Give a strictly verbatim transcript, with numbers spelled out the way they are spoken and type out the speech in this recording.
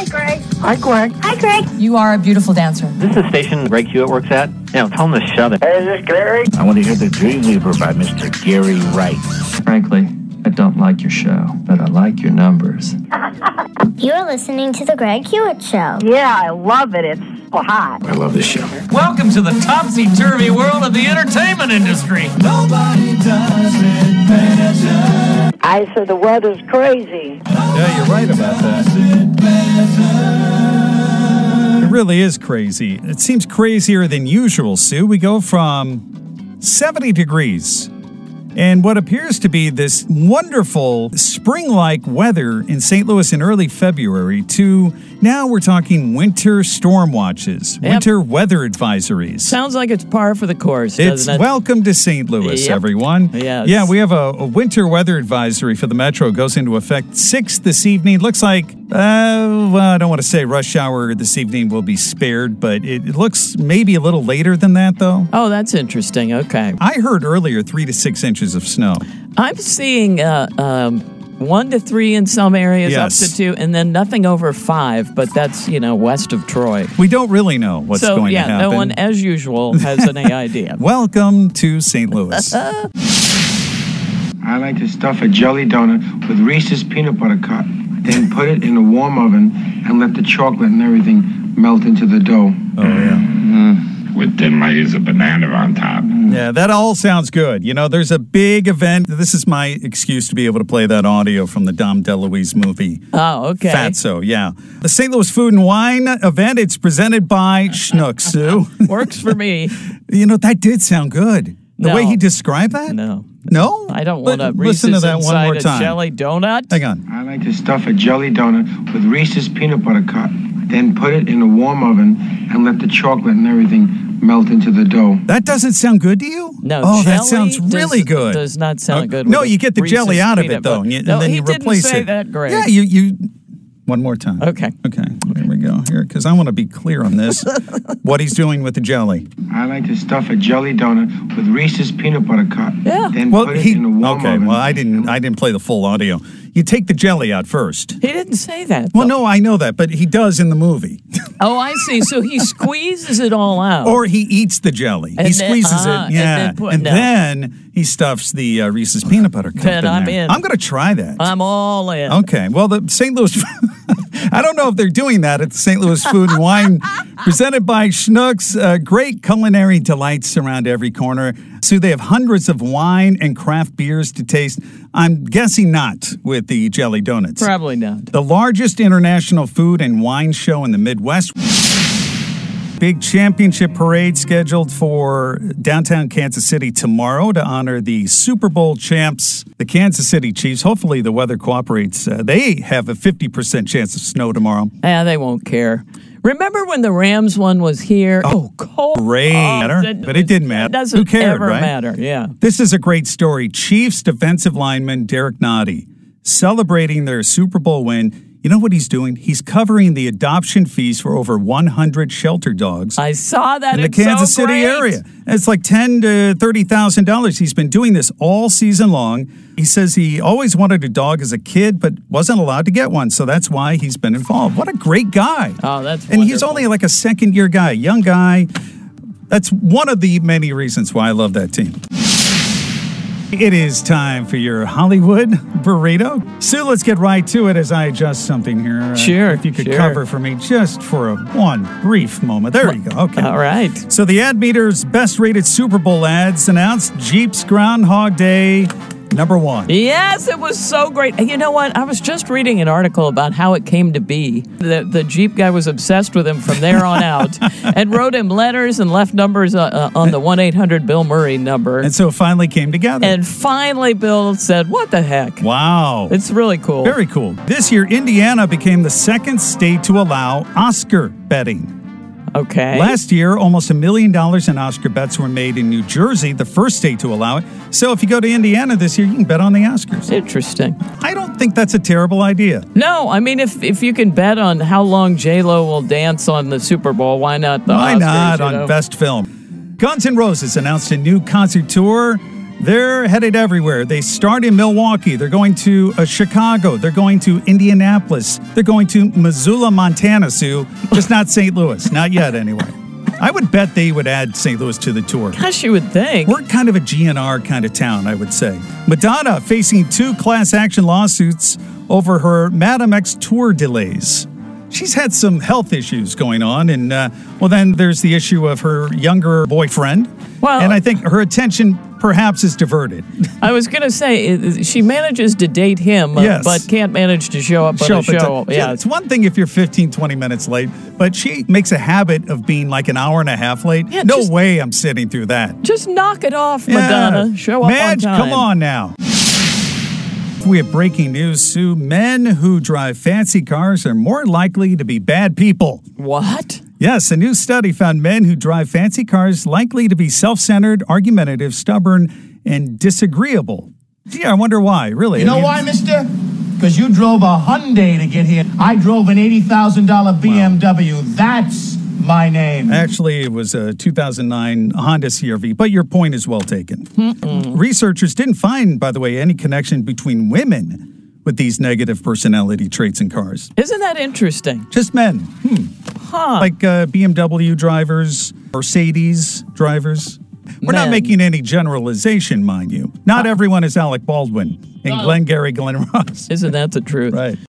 Hi, Greg. Hi, Greg. Hi, Greg. You are a beautiful dancer. This is the station Greg Hewitt works at. You know, tell him to shut it. Hey, is this Gary? I want to hear The Dreamweaver by Mister Gary Wright. Frankly, I don't like your show, but I like your numbers. You're listening to The Greg Hewitt Show. Yeah, I love it. It's so hot. I love this show. Welcome to the topsy-turvy world of the entertainment industry. Nobody does it better. I said the weather's crazy. Yeah, you're right about that. It really is crazy. It seems crazier than usual, Sue. We go from seventy degrees and what appears to be this wonderful spring-like weather in Saint Louis in early February to now we're talking winter storm watches, Yep. winter weather advisories. Sounds like it's par for the course, It's doesn't it? welcome to Saint Louis, Yep. everyone. Yes. Yeah, we have a, a winter weather advisory for the Metro. It goes into effect six this evening. Looks like, uh, well, I don't want to say rush hour this evening will be spared, but it, it looks maybe a little later than that, though. Oh, that's interesting. Okay. I heard earlier three to six inches of snow. I'm seeing uh, um, one to three in some areas, Yes. up to two, and then nothing over five, but that's, you know, west of Troy. We don't really know what's so, going yeah, to happen. no one, as usual, has any idea. Welcome to Saint Louis. I like to stuff a jelly donut with Reese's peanut butter cup, then put it in a warm oven and let the chocolate and everything melt into the dough. Oh, yeah. Mm. With thin layers of banana on top. Yeah, that all sounds good. You know, there's a big event. This is my excuse to be able to play that audio from the Dom DeLuise movie. Oh, okay. Fatso, yeah. The Saint Louis Food and Wine event, it's presented by Schnucks, Sue. Works for me. You know, that did sound good. The No. way he described that? No. No? I don't want to Li- listen to that one inside more a time. jelly donut. Hang on. I like to stuff a jelly donut with Reese's peanut butter cup, then put it in a warm oven and let the chocolate and everything melt into the dough. That doesn't sound good to you? No, Oh, that jelly sounds really does, good. Does not sound Uh, good. No, with you get the Reese's jelly out of it, peanut though, butter. and, you, no, and then he you didn't replace say it. that, Greg. Yeah, you, you... One more time. Okay. Okay, here we go. Here, because I want to be clear on this. What he's doing with the jelly. I like to stuff a jelly donut with Reese's peanut butter cup, Yeah. then Well, put it he... in a warm Okay, oven. well, I didn't, I didn't play the full audio. You take the jelly out first. He didn't say that. Well, though. no, I know that, but he does in the movie. Oh, I see. So he squeezes it all out. Or he eats the jelly. And he then- squeezes ah, it, and yeah. then put- and no. then he stuffs the uh, Reese's peanut butter cup Then in I'm there. in. I'm going to try that. I'm all in. Okay, well, the Saint Louis... I don't know if they're doing that at the Saint Louis Food and Wine, presented by Schnucks. Uh, great culinary delights around every corner. So they have hundreds of wine and craft beers to taste. I'm guessing not with the jelly donuts. Probably not. The largest international food and wine show in the Midwest. Big championship parade scheduled for downtown Kansas City tomorrow to honor the Super Bowl champs, the Kansas City Chiefs. Hopefully the weather cooperates. Uh, they have a fifty percent chance of snow tomorrow. Ah, they won't care. Remember when the Rams one was here? Oh, cold. Great. Oh, matter, that- but it didn't matter. It doesn't Who cared, ever right? matter, yeah. This is a great story. Chiefs defensive lineman Derek Nottie celebrating their Super Bowl win. You know what he's doing? He's covering the adoption fees for over one hundred shelter dogs. I saw that. in the It's Kansas so City great. area. It's like ten to thirty thousand dollars. He's been doing this all season long. He says he always wanted a dog as a kid, but wasn't allowed to get one, so that's why he's been involved. What a great guy! Oh, that's and he's wonderful. only like a second year guy, young guy. That's one of the many reasons why I love that team. It is time for your Hollywood burrito. Sue, let's get right to it as I adjust something here. Uh, Sure, If you could sure. cover for me just for a one brief moment. There you go. Okay. All right. So the Ad Meter's best-rated Super Bowl ads announced Jeep's Groundhog Day number one. Yes, it was so great. And you know what? I was just reading an article about how it came to be. The, the Jeep guy was obsessed with him from there on out and wrote him letters and left numbers uh, uh, on the one eight hundred Bill Murray number. And so it finally came together. And finally, Bill said, what the heck? Wow. It's really cool. Very cool. This year, Indiana became the second state to allow Oscar betting. Okay. Last year, almost a million dollars in Oscar bets were made in New Jersey, the first state to allow it. So if you go to Indiana this year, you can bet on the Oscars. Interesting. I don't think that's a terrible idea. No, I mean, if if you can bet on how long J-Lo will dance on the Super Bowl, why not the Why Oscars, not you on know? Best Film? Guns N' Roses announced a new concert tour. They're headed everywhere. They start in Milwaukee. They're going to uh, Chicago. They're going to Indianapolis. They're going to Missoula, Montana, Sue. Just not Saint Louis. Not yet, anyway. I would bet they would add Saint Louis to the tour. Gosh, you would think. We're kind of a G N R kind of town, I would say. Madonna facing two class action lawsuits over her Madam X tour delays. She's had some health issues going on, and, uh, well, then there's the issue of her younger boyfriend. Well, and I think her attention perhaps is diverted. I was going to say, she manages to date him, uh, Yes. but can't manage to show up Show on up a at show. the- yeah. It's one thing if you're fifteen, twenty minutes late, but she makes a habit of being like an hour and a half late. Yeah, no just- way I'm sitting through that. Just knock it off, Yeah. Madonna. Show up Madge, on time. come on now. We have breaking news, Sue. Men who drive fancy cars are more likely to be bad people. What? Yes, a new study found men who drive fancy cars likely to be self-centered, argumentative, stubborn, and disagreeable. Gee, I wonder why, really. You know I mean, why, mister? Because you drove a Hyundai to get here. I drove an eighty thousand dollars B M W. That's my name. Actually, it was a two thousand nine Honda C R V, but your point is well taken. Mm-mm. Researchers didn't find, by the way, any connection between women with these negative personality traits in cars. Isn't that interesting? Just men. Hmm. Huh. Like uh, B M W drivers, Mercedes drivers. We're not Men. making any generalization, mind you. Not everyone is Alec Baldwin and Glengarry Glen Ross. Isn't that the truth? Right.